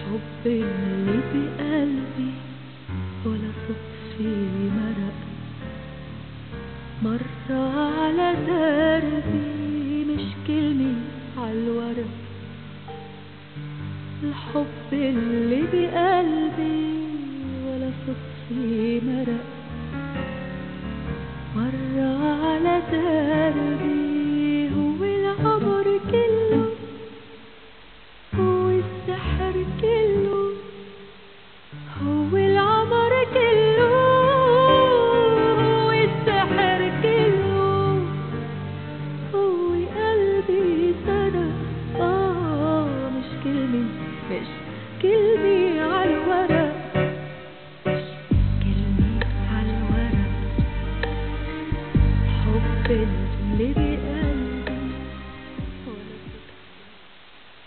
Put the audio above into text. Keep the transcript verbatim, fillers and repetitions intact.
الحب اللي بقلبي ولا صوت فيه مرق، مرة على دربي مش كلمة عالورق. الحب اللي بقلبي ولا صوت فيه مرق، مرة على دربي